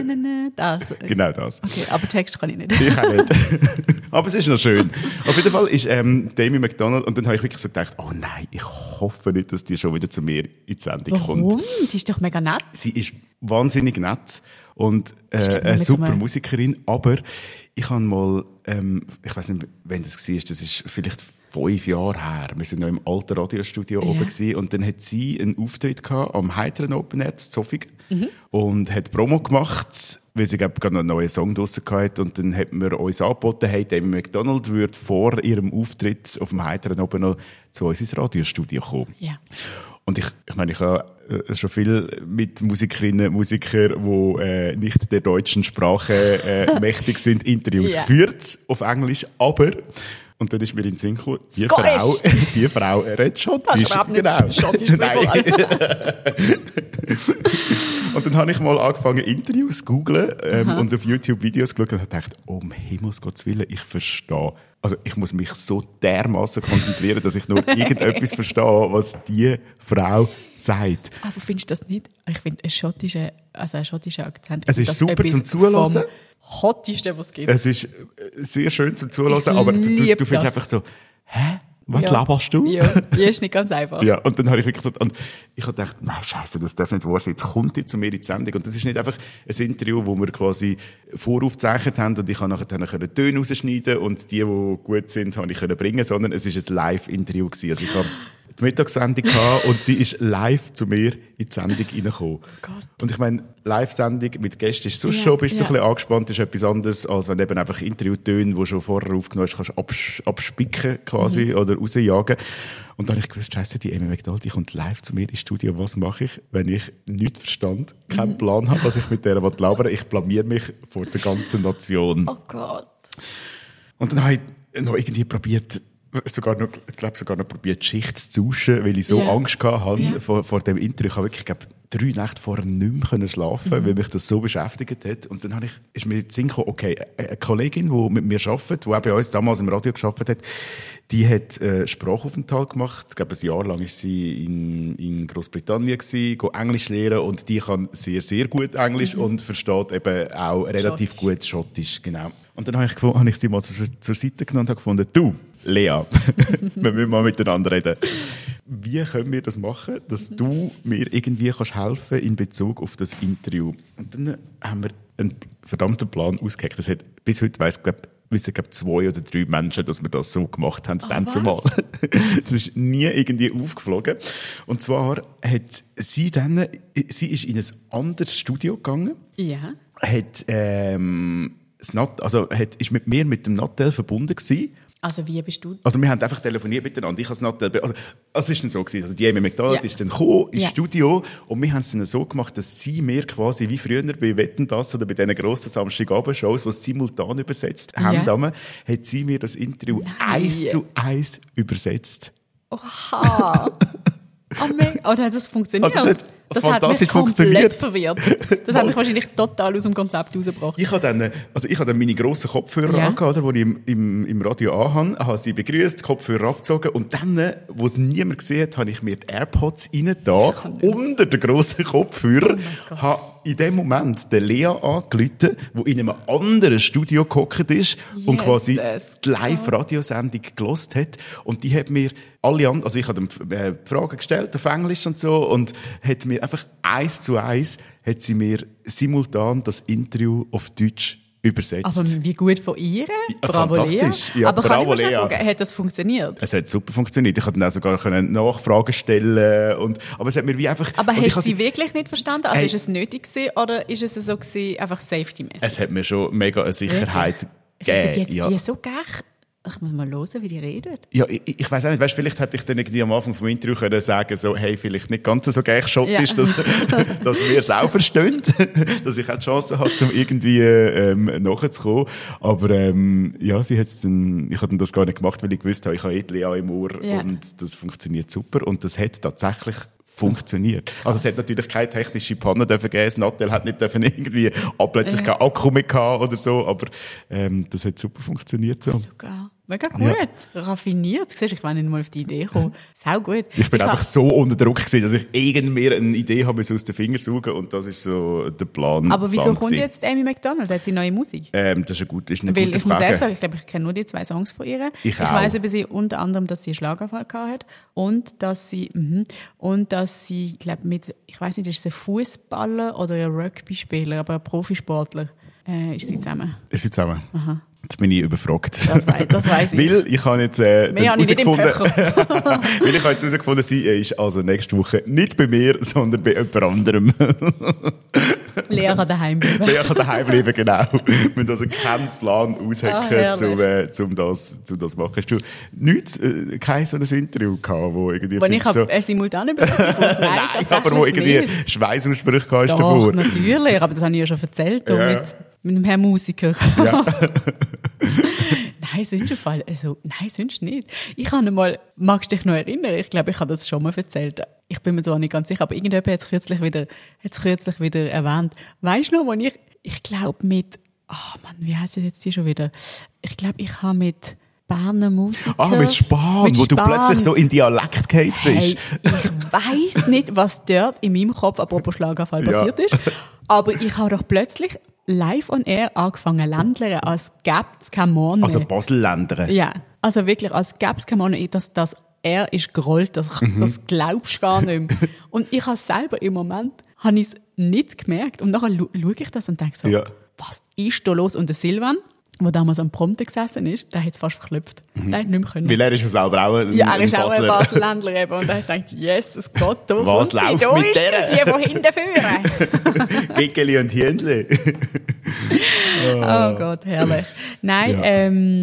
Das. Genau das. Okay, aber Text kann ich nicht. Ich auch nicht. Aber es ist noch schön. Auf jeden Fall ist ähm, Amy Macdonald und dann habe ich wirklich so gedacht, oh nein, ich hoffe nicht, dass die schon wieder zu mir in die Sendung Warum? kommt. Die ist doch mega nett. Sie ist wahnsinnig nett und äh, eine super so Musikerin, aber ich habe mal, ähm, ich weiß nicht, wann das war, das ist vielleicht fünf Jahre her. Wir sind noch im alten Radiostudio yeah. oben gewesen, und dann hat sie einen Auftritt gehabt am Heiteren Open Air in Zofingen mhm. und hat Promo gemacht, weil sie gerade noch einen neuen Song draussen hatte, und dann hat man uns angeboten, hey, Amy Macdonald würde vor ihrem Auftritt auf dem Heiteren oben noch zu uns ins Radiostudio kommen. Yeah. Und ich, ich meine, ich habe äh, schon viel mit Musikerinnen und Musikern, die äh, nicht der deutschen Sprache äh, mächtig sind, Interviews yeah. geführt auf Englisch, aber Und dann ist mir in den Sinn gekommen, die Scottish. Frau, die Frau redet Schottisch. Das ist nicht genau. Schottisch. Nein. Und dann habe ich mal angefangen, Interviews zu googlen ähm, und auf YouTube Videos geschaut und habe gedacht, um Himmels Gottes Willen, ich verstehe. Also ich muss mich so dermaßen konzentrieren, dass ich nur irgendetwas verstehe, was die Frau sagt. Aber findest du das nicht? Ich finde, ein schottischer, also ein schottischer Akzent... Es ist das super zum Zuhören. Hotteste, was es gibt. Es ist sehr schön zum Zuhören, aber du, du, du findest einfach so, hä? Was Ja. laberst du? Ja, die ist nicht ganz einfach. Ja, und dann habe ich wirklich so, und ich habe gedacht, nein, Scheiße, das darf nicht wahr sein. Jetzt kommt die zu mir in die Sendung. Und das ist nicht einfach ein Interview, wo wir quasi voraufgezeichnet haben und ich kann nachher dann können Töne rausschneiden und die, die gut sind, habe ich können bringen, sondern es ist ein Live-Interview gewesen. Also ich habe die Mittagssendung gehabt und sie ist live zu mir in die Sendung reingekommen. Gott. Und ich meine, Live-Sendung mit Gästen ist sonst Ja, schon, bist du ja. so ein bisschen angespannt, ist etwas anderes, als wenn du eben einfach Interviewtöne, die schon vorher aufgenommen hast, kannst absch- abspicken quasi Mhm. oder rausjagen. Und dann habe ich gewusst, Scheiße, die Amy McDonald, die kommt live zu mir ins Studio. Was mache ich, wenn ich nichts verstand, keinen Plan habe, was ich mit der labern will? Ich blamier mich vor der ganzen Nation. Oh Gott. Und dann habe ich noch irgendwie probiert, sogar noch, ich glaube sogar noch probiert, die Schicht zu tauschen, weil ich so Ja. Angst gehabt habe Ja. vor, vor dem Interview. Ich habe wirklich, glaube drei Nächte vorher nicht mehr können schlafen, weil mich das so beschäftigt hat. Und dann habe ich, ist mir in den Sinn gekommen, okay, eine Kollegin, die mit mir arbeitet, die auch bei uns damals im Radio gearbeitet hat, die hat äh, Sprachaufenthalt gemacht. Ich glaube, ein Jahr lang war sie in, in Großbritannien gewesen, go Englisch lernen, und die kann sehr, sehr gut Englisch Mhm. und versteht eben auch relativ Schottisch. gut Schottisch, genau. Und dann habe ich, gefunden, habe ich sie mal zur, zur Seite genommen und habe gefunden, du, Lea, wir müssen mal miteinander reden. Wie können wir das machen, dass du mir irgendwie kannst helfen in Bezug auf das Interview? Und dann haben wir einen verdammten Plan ausgeheckt. Das hat, bis heute weiss, glaub, wissen glaub, zwei oder drei Menschen, dass wir das so gemacht haben, dann was? zumal. Das ist nie irgendwie aufgeflogen. Und zwar hat sie dann, sie ist in ein anderes Studio gegangen, Ja. hat, ähm, das Nat- also hat, ist mit mir mit dem Nattel verbunden gewesen. Also wie bist du? Also wir haben einfach telefoniert miteinander. Ich als Nattel, also, also es ist dann so gewesen. Also die Amy McDonald Ja. ist dann gekommen ins Ja. Studio und wir haben es dann so gemacht, dass sie mir quasi wie früher bei Wetten, das oder bei diesen grossen Samstagabendshows, die simultan übersetzt haben, Ja. hat sie mir das Interview eins zu eins übersetzt. Oha. Oh, mega. Oh, dann hat das funktioniert. Also, das hat das hat mich fantastisch komplett funktioniert. verwirrt. Das hat mich wahrscheinlich total aus dem Konzept rausgebracht. Ich habe dann, also ich habe dann meine grossen Kopfhörer Ja. angehabt, oder, die ich im, im, im Radio anhabe, habe sie begrüßt, die Kopfhörer abgezogen und dann, wo es niemand gesehen hat, habe ich mir die AirPods rein da, unter den grossen Kopfhörer, habe in dem Moment den Lea angerufen, die in einem anderen Studio gehockt ist und Yes, quasi yes. die Live-Radiosendung gelost hat. Und die hat mir alle anderen, also ich habe dann äh, Fragen gestellt auf Englisch und so, und hat mir einfach eins zu eins, hat sie mir simultan das Interview auf Deutsch übersetzt. Aber wie gut von ihr? Ja, Bravo, fantastisch. Lea. Ja, Aber bravo, kann ich mir Lea. schon fragen, hat das funktioniert? Es hat super funktioniert. Ich konnte dann auch sogar können Nachfragen stellen und, aber es hat mir wie einfach... Aber und hast ich du habe sie wirklich nicht verstanden? Also Hey. ist es nötig gewesen, oder ist es so gewesen, einfach safety-mäßig? Es hat mir schon mega eine Sicherheit Ich hätte gegeben. jetzt Ja. die so gern... Ich muss mal hören, wie die reden. Ja, ich, ich weiß auch nicht, weißt, vielleicht hätte ich dann irgendwie am Anfang vom Interview können sagen, so, hey, vielleicht nicht ganz so gleich schottisch, Ja. dass, dass wir es auch verstehen, dass ich auch die Chance habe, um irgendwie ähm, nachzukommen. Aber ähm, ja, sie hat's dann, ich habe dann das gar nicht gemacht, weil ich gewusst habe, ich habe eh die Lea im Ohr Ja. und das funktioniert super. Und das hat tatsächlich funktioniert. Also es hat natürlich keine technische Panne dürfen geben, das Nattel hat nicht dürfen irgendwie ab, plötzlich Ja. kein Akku mehr gehabt oder so, aber ähm, das hat super funktioniert so. Sogar. Mega gut. Raffiniert. Siehst du, ich war nicht mal auf die Idee gekommen. Sau gut. Ich bin ha- einfach so unter Druck gewesen, dass ich irgendwie eine Idee habe müssen aus den Fingern saugen, und das ist so der Plan. Aber wieso Plan kommt gewesen. jetzt Amy McDonald? Hat sie neue Musik? Ähm, das ist eine gute, ist eine Weil gute ich muss Frage. ehrlich sagen, ich glaube, ich kenne nur die zwei Songs von ihr. Ich ich auch. weiss über sie unter anderem, dass sie einen Schlaganfall gehabt hat und dass sie mhm, und dass sie, ich glaube, mit, ich weiß nicht, ist sie ein Fußballer oder ein Rugby-Spieler, aber ein Profisportler, äh, ist sie zusammen. Ist sie zusammen? Jetzt bin ich überfragt. Das weiss, das weiss ich. Weil ich habe jetzt äh, Mehr habe ich nicht im herausgefunden, Köcher. weil ich habe jetzt herausgefunden, sie ist also nächste Woche nicht bei mir, sondern bei jemand anderem. Lea kann daheim bleiben. Wer kann daheim bleiben, genau. Wir müssen also keinen Plan Ah, aushacken, herrlich. um, äh, um das, um das zu machen. Hast du nichts, äh, kein so ein Interview gehabt, wo irgendwie Wo ich findest, so, eine simultane Übersetzung Nein, Nein, aber wo irgendwie nicht. Schweißausbrüche hast Doch, davor. natürlich, aber das habe ich ja schon erzählt. Und Ja. mit Mit dem Herrn Musiker. Ja. Nein, sonst im Fall. Also, nein, sonst nicht. Ich habe mal, magst du dich noch erinnern? Ich glaube, ich habe das schon mal erzählt. Ich bin mir zwar nicht ganz sicher, aber irgendjemand hat es kürzlich wieder, hat es kürzlich wieder erwähnt. Weißt du noch, wo ich, ich glaube mit, ah oh Mann, wie heisst es jetzt hier schon wieder? Ich glaube, ich habe mit Berner Musiker. Ah, mit Spahn, mit wo Spahn. Du plötzlich so in Dialekt gehabt bist. Hey, ich weiss nicht, was dort in meinem Kopf, apropos Schlaganfall, ja. passiert ist. Aber ich habe doch plötzlich live on air angefangen ländlern, als gäbe es kein Morgen. Also Basel ländern? Ja, also wirklich, als gäbe es kein Morgen. Das, das R ist gerollt, das, mhm. das glaubst du gar nicht mehr. Und ich habe selber im Moment, habe ich es nicht gemerkt. Und nachher schaue ich das und denke so, ja. was ist da los? Und der Silvan, der damals am Prompter gesessen ist, der hat es fast verklüpft. Mhm. Der hat nicht mehr können. Weil er ist ja selber auch ein Ja, er ist auch ein Basel-Ländler eben. Und er hat gedacht, yes, es geht da. Was läuft da mit ist der? Sie, die von hinten führen. Giggeli und Händli. oh. oh Gott, herrlich. Nein, ja.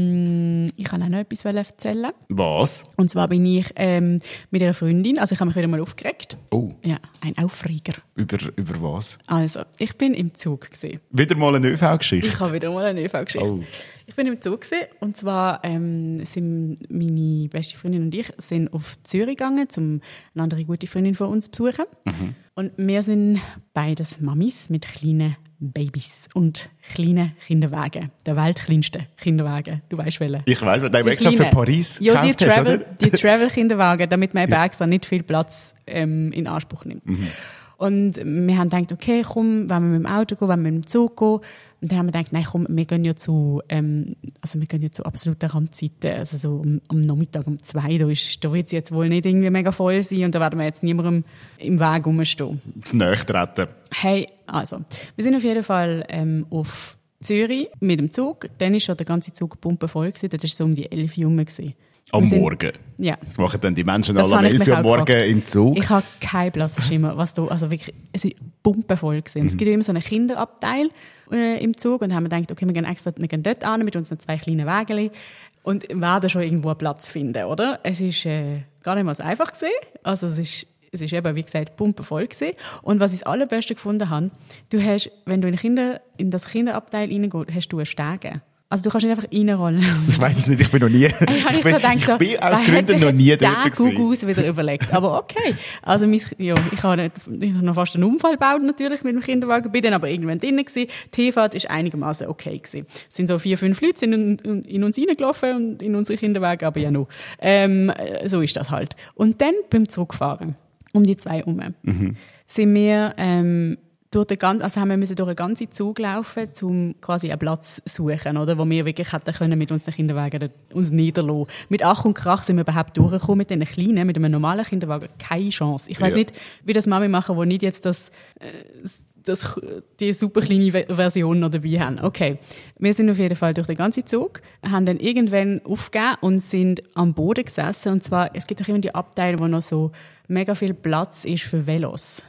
ähm, ich kann auch noch etwas erzählen. Was? Und zwar bin ich ähm, mit einer Freundin, also ich habe mich wieder mal aufgeregt. Oh. Ja, ein Aufreger. Über, über was? Also, ich bin im Zug gewesen. Wieder mal eine ÖV-Geschichte? Ich habe wieder mal eine ÖV-Geschichte. Oh. Ich bin im Zug gewesen, und zwar ähm, sind meine beste Freundin und ich sind auf Zürich gegangen, um eine andere gute Freundin von uns zu besuchen. Mhm. Und wir sind beides Mamis mit kleinen Babys und kleinen Kinderwagen. Der weltkleinste Kinderwagen. Du weißt welchen? Ich weiss, weil du extra für Paris ja, die gekauft Travel, hast, die Travel-Kinderwagen, damit man eben ja. extra nicht viel Platz ähm, in Anspruch nimmt. Mhm. Und wir haben gedacht, okay, komm, wollen wir mit dem Auto gehen, wollen wir mit dem Zug gehen. Und dann haben wir gedacht, nein, komm, wir gehen ja zu, ähm, also wir gehen ja zu absoluten Randzeiten, also so am, am Nachmittag um zwei, da, ist, da wird es jetzt wohl nicht irgendwie mega voll sein und da werden wir jetzt niemandem im Weg rumstehen. Zu nahe treten. Hey, also, wir sind auf jeden Fall ähm, auf Zürich mit dem Zug, dann war schon der ganze Zug pumpenvoll gewesen, das war so um die elf Uhr rum. Am sind, Morgen? Ja. Das machen dann die Menschen alle um elf Uhr am Morgen gefragt. Im Zug? Ich habe keinen Blassenschimmer, was du, also wirklich, es war pumpenvoll gewesen. Mhm. Es gibt immer so einen Kinderabteil äh, im Zug und dann haben wir gedacht, okay, wir gehen extra, wir gehen dort an mit unseren zwei kleinen Wägelchen und werden schon irgendwo einen Platz finden, oder? Es war äh, gar nicht mal so einfach gewesen. Also es ist, es ist eben, wie gesagt, pumpenvoll gewesen. Und was ich das Allerbeste gefunden habe, du hast, wenn du in, Kinder, in das Kinderabteil reingehst, hast du einen Stege. Also du kannst nicht einfach reinrollen. Ich weiss es nicht, ich bin noch nie. Ich, ich, bin, so gedacht, ich bin aus Gründen noch nie dort gewesen. Gugus wieder überlegt. Aber okay. Also mein, ja, ich habe nicht, ich habe noch fast einen Unfall gebaut natürlich mit dem Kinderwagen, bin dann aber irgendwann drinnen gewesen. Die Hinfahrt war einigermaßen okay gewesen. Es sind so vier, fünf Leute sind in, in uns reingelaufen und in unsere Kinderwagen, aber ja noch. Ähm, so ist das halt. Und dann beim Zurückfahren, um die zwei herum, mhm. sind wir ähm, durch den ganzen, also haben wir müssen durch einen ganzen Zug laufen, um quasi einen Platz zu suchen, oder, wo wir wirklich hätten können mit unseren Kinderwagen uns niederlassen. Mit Ach und Krach sind wir überhaupt durchgekommen mit den kleinen, mit einem normalen Kinderwagen. Keine Chance. Ich weiss ja. nicht, wie das Mami machen, die nicht jetzt das, das, die super kleine Version noch dabei haben. Okay. Wir sind auf jeden Fall durch den ganzen Zug, haben dann irgendwann aufgegeben und sind am Boden gesessen. Und zwar, es gibt auch immer die Abteile, wo noch so mega viel Platz ist für Velos.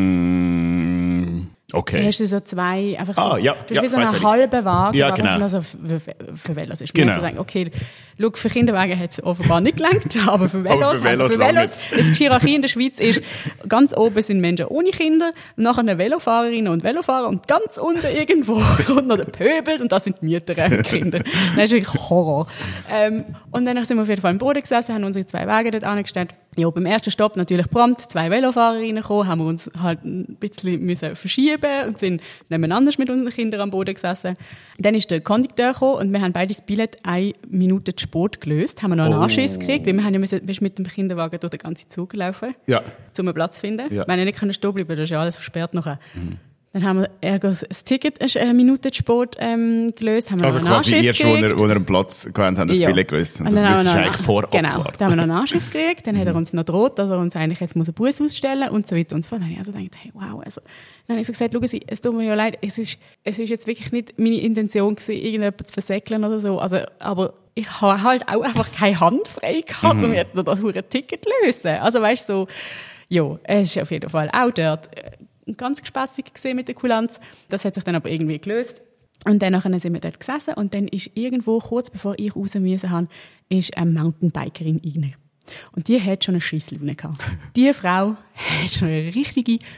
Mm, okay. Da hast du so zwei, einfach so, ah, ja, du hast ja, wie so einen halben Wagen, ja, aber genau. einfach nur so für, für Velos ist. Genau. Man denkt, okay, schau, für Kinderwagen hat es offenbar nicht gelangt, aber für Velos, aber für Velos, für Velos die Hierarchie in der Schweiz ist, ganz oben sind Menschen ohne Kinder, nachher eine Velofahrerinnen und Velofahrer und ganz unten irgendwo kommt noch der Pöbel und das sind die Mütter und Kinder. Das ist wirklich Horror. Ähm, und dann sind wir auf jeden Fall am Boden gesessen, haben unsere zwei Wagen dort angestellt. Ja, beim ersten Stopp natürlich prompt zwei Velofahrer reingekommen, haben wir uns halt ein bisschen müssen verschieben und sind nebeneinander mit unseren Kindern am Boden gesessen. Dann ist der Kondukteur gekommen und wir haben beide das Billett eine Minute zu spät gelöst, haben wir noch einen oh. Anschiss gekriegt, weil wir haben ja müssen, mit dem Kinderwagen durch den ganzen Zug laufen, ja. um einen Platz zu finden. Ja. Wir haben ja nicht stehen bleiben, das ist ja alles versperrt nachher. Mhm. Dann haben wir ergos das Ticket eine Minute zu spät ähm, gelöst, haben wir also noch einen quasi Anschiss erst, gekriegt. wo wir, wo wir einen Platz gewählt haben, das ja. Billett gelöst. Und, und das müsstest du eigentlich noch, vorab Genau, warten. dann haben wir noch einen Anschiss gekriegt, dann hat er uns noch gedroht, dass er uns eigentlich jetzt einen Bus ausstellen und so weiter und so fort. Dann habe ich also gedacht, hey, wow. Also, dann habe ich so gesagt, schauen Sie, es tut mir ja leid, es ist, es ist jetzt wirklich nicht meine Intention gewesen, irgendjemanden zu versäckeln oder so. Also, aber ich habe halt auch einfach keine Hand frei gehabt, mhm. um jetzt noch das hure Ticket zu lösen. Also weißt du, so, ja, es ist auf jeden Fall auch dort ganz gespässig gesehen mit der Kulanz. Das hat sich dann aber irgendwie gelöst. Und dann sind wir dort gesessen und dann ist irgendwo, kurz bevor ich raus müssen habe, ist eine Mountainbikerin rein. Und die hat schon eine Scheisslaune gehabt. Die Frau hat schon eine richtige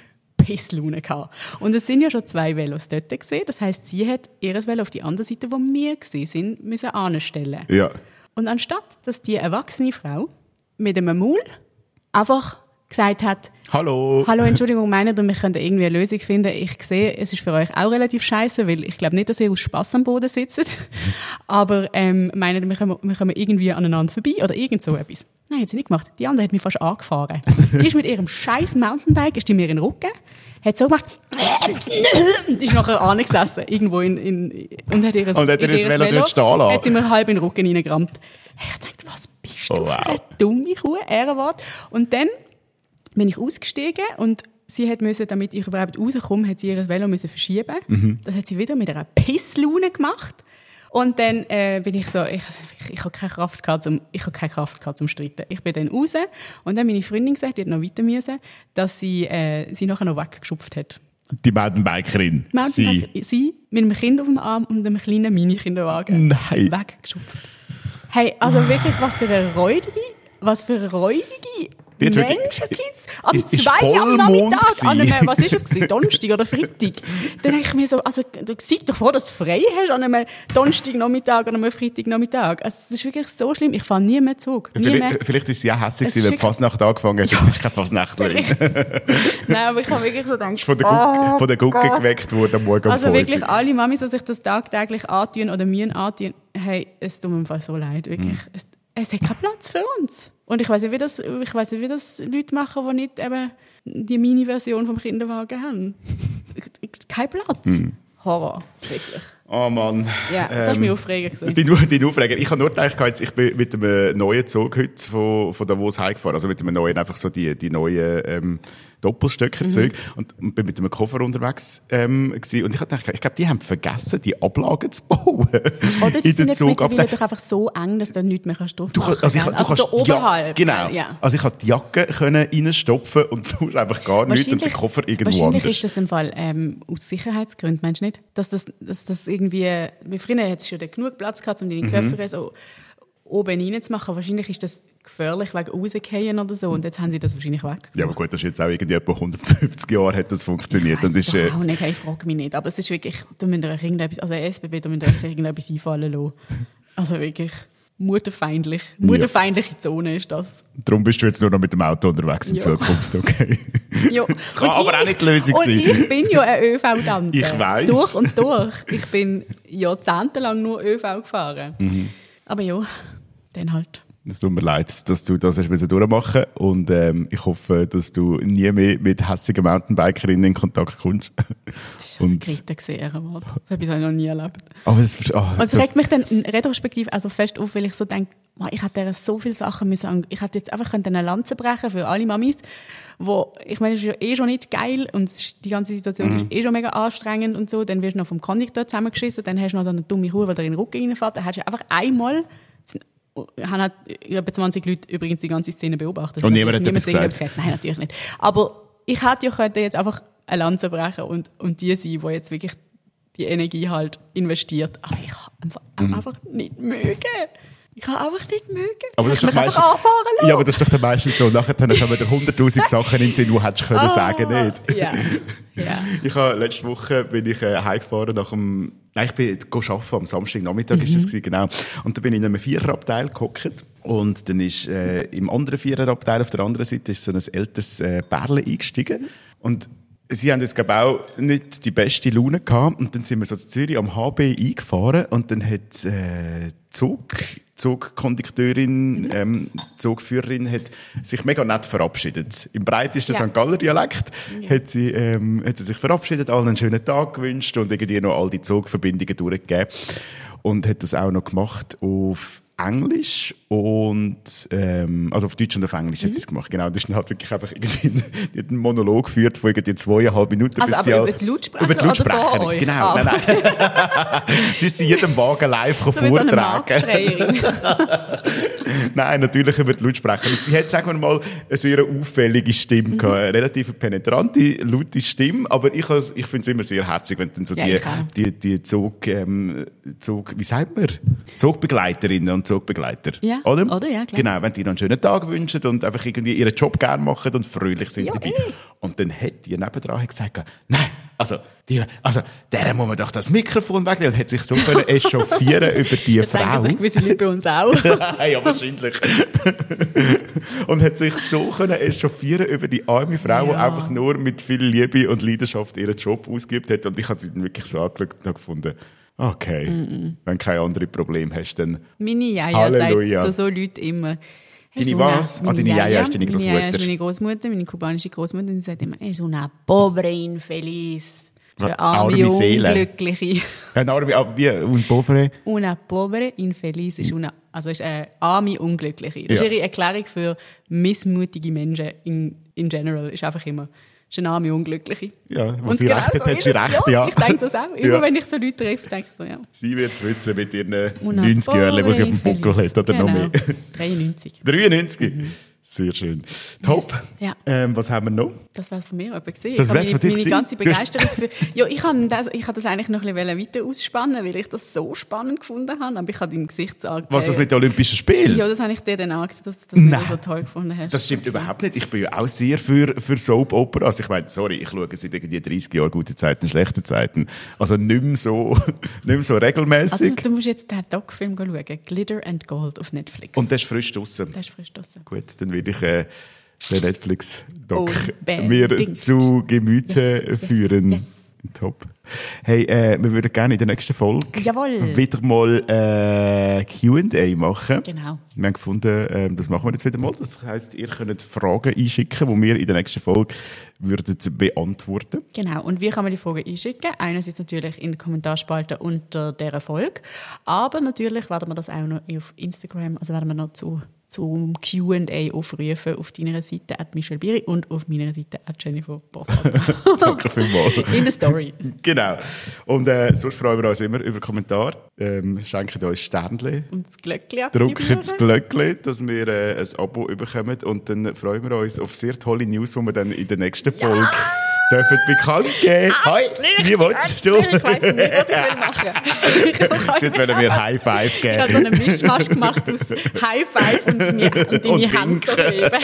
Pisslaune gehabt. Und es sind ja schon zwei Velos dort gewesen. Das heisst, sie hat ihr Velo auf die andere Seite, wo wir gewesen sind, müssen anstellen. Ja. Und anstatt, dass die erwachsene Frau mit einem Maul einfach gesagt hat, Hallo. Hallo, Entschuldigung, meint ihr, wir können irgendwie eine Lösung finden? Ich sehe, es ist für euch auch relativ scheiße, weil ich glaube nicht, dass ihr aus Spass am Boden sitzt. Aber ähm, meint ihr, wir kommen, wir kommen irgendwie aneinander vorbei oder irgend so etwas? Nein, hat sie nicht gemacht. Die andere hat mich fast angefahren. Die ist mit ihrem scheiß Mountainbike, ist die mir in den Rücken, hat so gemacht, und ist nachher angesessen, irgendwo in, in, und hat ihr und hat ihr das Velo dort stehen lassen? Hat sie mir halb in den Rücken reingerammt. Ich dachte, was bist du oh, wow. für eine dumme Kuh, Ehrenwort. Und dann bin ich ausgestiegen und sie hat müssen, damit ich überhaupt rauskomme, hat sie ihr Velo müssen verschieben. Mhm. Das hat sie wieder mit einer Pisslaune gemacht. Und dann äh, bin ich so, ich, ich, ich habe keine Kraft gehabt zum, ich habe keine Kraft gehabt zum Streiten. Ich bin dann raus und dann meine Freundin gesagt, die hat noch weiter müssen, dass sie äh, sie nachher noch weggeschupft hat. Die Mountainbikerin. Mountainbikerin. Sie. sie mit einem Kind auf dem Arm und einem kleinen Mini-Kinderwagen. Nein. Weggeschupft. Hey, also wirklich, was für eine räudige, was für eine räudige Menschen gibt's am zwei am Nachmittag, an einem, was ist es gewesen, Donnerstag oder Freitag? Dann denke ich mir so, also, du siehst doch vor, dass du frei hast an einem Donnerstagnachmittag, an einem Freitagnachmittag. Also, das ist wirklich so schlimm. Ich fahre nie mehr Zug. Nie vielleicht, mehr. vielleicht ist sie auch hässlich gewesen, weil die Fasnacht angefangen hat. Ja, jetzt ist keine Fasnachtlerin. Nein, aber ich habe wirklich so gedacht, von der, oh, von der Gucke Gott. geweckt worden am Morgen um Also wirklich alle Mamis, die sich das tagtäglich antun oder mir antun, hey, es tut mir im Fall so leid, wirklich. Mm. Es, es hat keinen Platz für uns. Und ich weiss nicht, wie das, ich weiss nicht, wie das Leute machen, die nicht eben die Mini-Version vom Kinderwagen haben. Kein Platz. Mm. Horror, wirklich. Oh Mann. Ja, das war ähm, mein Aufreger. Dein, dein Aufreger. Ich habe nur gedacht, ich bin mit einem neuen Zug heute von, von Davos heimgefahren. Also mit einem neuen, einfach so die, die neuen ähm, Doppelstöcker-Zeug. Mhm. Und, und bin mit einem Koffer unterwegs ähm, gewesen. Und ich habe gedacht, ich glaube, die haben vergessen, die Ablagen zu bauen. Oder die sind jetzt mittlerweile doch einfach so eng, dass du nichts mehr drauf machen kannst. Also, ich, du also kannst so oberhalb. Ja, genau. Ja. Also ich konnte die Jacke können reinstopfen und sonst einfach gar nichts und den Koffer irgendwo wahrscheinlich anders. Ist das im Fall ähm, aus Sicherheitsgründen, meinst du nicht? Dass das, dass das irgendwie, wie früher hat es schon genug Platz gehabt, um deine mhm. Köpfe so oben reinzumachen. Wahrscheinlich ist das gefährlich wegen rausgehen oder so und jetzt haben sie das wahrscheinlich weg. Ja, aber gut, das ist jetzt auch irgendwie etwa hundertfünfzig Jahre hat das funktioniert. Ich weiss und ist, äh, auch nicht, ich frage mich nicht. Aber es ist wirklich, da müsst ihr euch irgendetwas, also S B B, da müsst ihr euch irgendetwas einfallen lassen. Also wirklich mutterfeindlich. Mutterfeindliche Zone ist das. Darum bist du jetzt nur noch mit dem Auto unterwegs in ja. Zukunft, okay? Ja. Das kann und aber ich, auch nicht die Lösung und sein. Und ich bin ja ein ÖV-Tante. Ich weiss. Durch und durch. Ich bin jahrzehntelang nur ÖV gefahren. Mhm. Aber ja, dann halt. Es tut mir leid, dass du das hast durchmachen musst. Und ähm, ich hoffe, dass du nie mehr mit hässigen Mountainbikerinnen in Kontakt kommst. Das ist und Kritiker gesehen, Wort. Das habe ich noch nie erlebt. Aber das, oh, und es regt mich dann retrospektiv also fest auf, weil ich so denke, ich hätte ihr so viele Sachen müssen. Ich hätte jetzt einfach eine Lanze brechen für alle Mamis, wo, ich meine, es ist ja eh schon nicht geil und die ganze Situation mhm. ist eh schon mega anstrengend und so. Dann wirst du noch vom Kondukteur zusammengeschissen, dann hast du noch so eine dumme Hure, die dir in den Rücken reinfährt. Dann hast du einfach einmal, haben halt über zwanzig Leute übrigens die ganze Szene beobachtet. Und niemand hat etwas gesagt? gesagt? Nein, natürlich nicht. Aber ich hätte ja können jetzt einfach eine Lanze brechen und, und die sein, die jetzt wirklich die Energie halt investiert. Aber ich habe einfach, mhm. einfach nicht mögen. Ich kann einfach nicht mögen. Aber das ich ist doch meistens, anfahren lassen. Ja, aber das ist doch der meistens so. Nachher kommen dir hunderttausend Sachen in den Sinn, die du hättest können oh, sagen, nicht? Ja. Yeah. Ich habe letzte Woche bin ich äh, heimgefahren nach dem, nein, ich bin arbeiten, am Samstagnachmittag mhm. ist das gewesen, genau. Und da bin ich in einem Viererabteil gehockt. Und dann ist, äh, im anderen Viererabteil auf der anderen Seite ist so ein älteres äh, Pärchen eingestiegen. Und sie haben jetzt, glaube ich, auch nicht die beste Laune gehabt. Und dann sind wir so zu Zürich am H B eingefahren und dann hat, äh, Zug, Zugkondukteurin, ähm, Zugführerin hat sich mega nett verabschiedet. Im breitesten ja. Sankt Galler Dialekt ja. hat sie, ähm, hat sie sich verabschiedet, allen einen schönen Tag gewünscht und irgendwie noch all die Zugverbindungen durchgegeben. Und hat das auch noch gemacht auf Englisch und, ähm, also auf Deutsch und auf Englisch mhm. hat sie es gemacht, genau. Das ist dann halt wirklich einfach irgendwie einen Monolog geführt von irgendwie zweieinhalb Minuten. Also aber über die Lautsprecher über die Lautsprecher, oder vor euch? Genau, ah, nein, nein. Sie ist in jedem Wagen live so vortragen. Nein, natürlich über die Lautsprecher. Und sie hat, sagen wir mal, eine sehr auffällige Stimme gehabt. Eine relativ penetrante, laute Stimme. Aber ich, has- ich finde es immer sehr herzig, wenn dann so Ja, die, ich auch. die, die Zug, ähm, Zug, wie sagt man? Zugbegleiterinnen und Zugbegleiter. Ja, Oder? oder? Ja, klar. Genau, wenn die noch einen schönen Tag wünschen und einfach irgendwie ihren Job gerne machen und fröhlich sind Ja, dabei. eh. Und dann hat die nebendran gesagt, nein, also, die, also, der muss man doch das Mikrofon wegnehmen. Und hat sich so können echauffieren über die Ich Frau. denke, das gewisse Leute bei uns auch. Ja, wahrscheinlich. Und hat sich so können echauffieren über die arme Frau, die Ja. einfach nur mit viel Liebe und Leidenschaft ihren Job ausgeübt hat. Und ich habe sie dann wirklich so angeschaut und habe gefunden, okay, mm-mm. wenn du keine anderen Probleme hast, dann Meine Jaja Halleluja. sagt zu so Leuten immer... Deine «Hey, was? Suna», Ah, deine meine Jaja ist deine Meine Jaja ist Großmutter. meine Großmutter, meine kubanische Großmutter. Und sie sagt immer, «Es una pobre infeliz». Eine Arme arme, Seele. unglückliche. ein Arme, ah, wie un povere. Una pobre infeliz ist una, also ist eine arme, unglückliche. Das Ja. ist ihre Erklärung für missmutige Menschen in, in general. Ist einfach immer, ist eine arme, unglückliche. Ja, wo Und sie genau recht hat, so hat ist sie es. recht, ja. ja. Ich denke das auch. Immer Ja. wenn ich so Leute treffe, denke ich so, ja. Sie wird es wissen mit ihren Una neunzig Jahren, die sie auf dem pobre Buckel hat, oder genau. noch mehr. dreiundneunzig. dreiundneunzig. Sehr schön. Top. Ja. Ähm, was haben wir noch? Das war es von mir jemand gesehen. Das ich habe wär's meine, von dir meine gewesen? ganze Du hast- Begeisterung für... Ja, ich habe das, ich habe das eigentlich noch ein bisschen weiter ausspannen, weil ich das so spannend gefunden habe. Aber ich habe deinem Gesicht sagen... Was, das mit den Olympischen Spielen? Ja, das habe ich dir dann angesehen, dass, dass du das so toll gefunden hast. Das stimmt überhaupt nicht. Ich bin ja auch sehr für, für Soap-Opera. Also ich meine, sorry, ich schaue seit irgendwie dreißig Jahren gute Zeiten, schlechte Zeiten. Also nicht mehr so, nicht mehr so Also regelmäßig. du musst jetzt den Doc-Film schauen. Glitter and Gold auf Netflix. Und der ist frisch draussen. der ist frisch draussen. Gut, dann will ich äh, den Netflix-Doc Unbedingt. mir zu Gemüte Yes, yes, führen. yes. Top. Hey, äh, wir würden gerne in der nächsten Folge Jawohl. wieder mal äh, Q and A machen. Genau. Wir haben gefunden, ähm, das machen wir jetzt wieder mal. Das heisst, ihr könnt Fragen einschicken, die wir in der nächsten Folge würden beantworten. Genau. Und wie kann man die Fragen einschicken? Einerseits natürlich in die Kommentarspalte unter dieser Folge. Aber natürlich werden wir das auch noch auf Instagram, also werden wir noch zu, zum Q and A aufrufen auf deiner Seite at Michelle Biri und auf meiner Seite at Jennifer Bossart. Danke vielmals. In der Story. Genau. Und äh, sonst freuen wir uns immer über Kommentare. Ähm, schenkt uns Sternchen. Und das Glöckchen Drückt aktivieren. das Glöckchen, dass wir äh, ein Abo bekommen. Und dann freuen wir uns auf sehr tolle News, die wir dann in der nächsten Folge dürfen bekannt geben. Hi, wie willst du? Ich weiss nicht, was ich will machen. Sie wollen mir High Five Ich geben. habe so einen Mischmasch gemacht aus High Five und deine, und deine Und Hände so winken.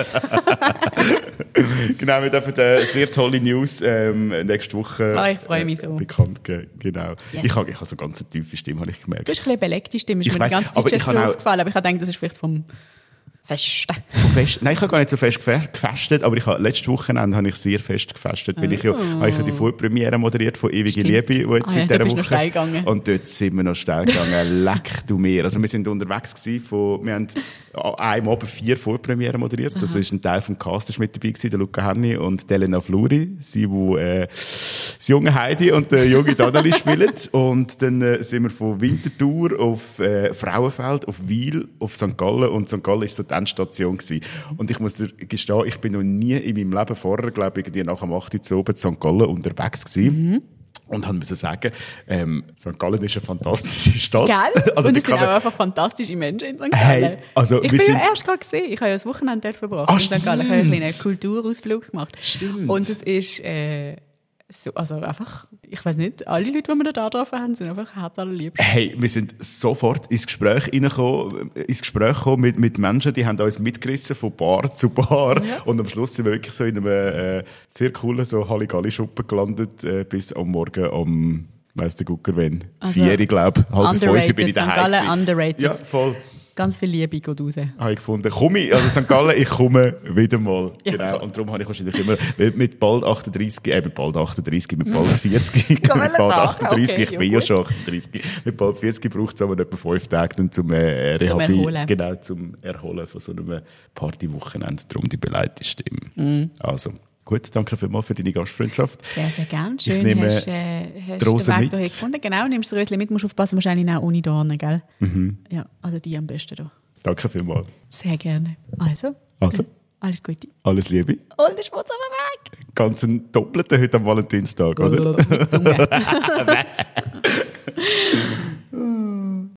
kleben. Genau, wir dürfen äh, sehr tolle News ähm, nächste Woche Ah, ich freue mich so. äh, bekannt geben. Genau. Yes. Ich habe ich hab so ganz eine tiefe Stimme, habe ich gemerkt. Du hast ein bisschen belegte Stimme, ist Ich mir weiss, die ganze aber Zeit ich schon so habe auch- aufgefallen, aber ich habe gedacht, das ist vielleicht vom Festen. Fest. Nein, ich habe gar nicht so fest gefe- gefestet, aber ich habe, letztes Wochenende habe ich sehr fest gefestet, weil ich ja, habe ich ja die Vorpremiere moderiert von Ewige Stimmt. Liebe, die jetzt Ah ja, seit da dieser bist du noch Woche. steil gegangen. Und dort sind wir noch steil gegangen. Leck du mir. Also wir sind unterwegs gewesen von, wir haben an einem Abend vier Vorpremiere moderiert. Das ist ein Teil vom Cast ist mit dabei gewesen, der Luca Henni und Elena Fluri. Sie, die, äh, das junge Heidi und der junge Dadali spielen. Und dann äh, sind wir von Winterthur auf äh, Frauenfeld, auf Wil, auf Sankt Gallen. Und Sankt Gallen war so die Endstation gewesen. Und ich muss dir gestehen, ich bin noch nie in meinem Leben vorher, glaube ich, irgendwie nach dem acht Uhr zu oben in Sankt Gallen unterwegs gewesen. Mhm. Und haben müssen sagen, ähm, Sankt Gallen ist eine fantastische Stadt. Gell? Also, und da es sind kann auch man- einfach fantastische Menschen in Sankt Hey, Gallen. also ich wir bin sind- ja erst gerade gesehen. Ich habe ja das Wochenende dort verbracht. Ah, in Sankt Gallen. Ich habe einen kleinen stimmt. Kulturausflug gemacht. Stimmt. Und es ist, äh, so, also einfach, ich weiß nicht, alle Leute, die wir da getroffen haben, sind einfach herzallerlieb. Hey, wir sind sofort ins Gespräch reingekommen, ins Gespräch gekommen mit, mit Menschen, die haben uns mitgerissen von Bar zu Bar. Ja. Und am Schluss sind wir wirklich so in einem äh, sehr coolen so Halligalli-Schuppen gelandet, äh, bis am Morgen um, weiss der Gucker wenn, Also, vier, ich glaube, halb fünf bin ich underrated, daheim Sankt Gallen gewesen. underrated. Ja, voll. Ganz viel Liebe geht raus. Habe ich gefunden, komm ich, also Sankt Gallen, ich komme wieder mal. Ja. Genau. Und darum habe ich wahrscheinlich immer, mit, mit bald achtunddreißig, äh, mit bald achtunddreißig, mit bald vierzig, mit Kann man bald sagen. achtunddreißig, Okay, ich ja bin ja gut. schon achtunddreißig, mit bald vierzig braucht es aber etwa fünf Tage dann zum äh, Rehabi, Erholen. genau, zum Erholen von so einem Partywochenende. Darum die beleidete Stimme. Mhm. Also, gut, danke vielmals für deine Gastfreundschaft. Sehr, sehr gerne. Ich Schön, nehme hast, äh, hast die Rose den Weg mit. hierher gefunden. Genau, nimmst das Rösli mit, musst aufpassen, wahrscheinlich auch ohne Dornen, gell? Mhm. Ja, also die am besten da. Danke vielmals. Sehr gerne. Also, Also, alles Gute. alles Liebe. Und der Schmutz am Weg. Ganz einen doppelten heute am Valentinstag, oder? Mit Zunge.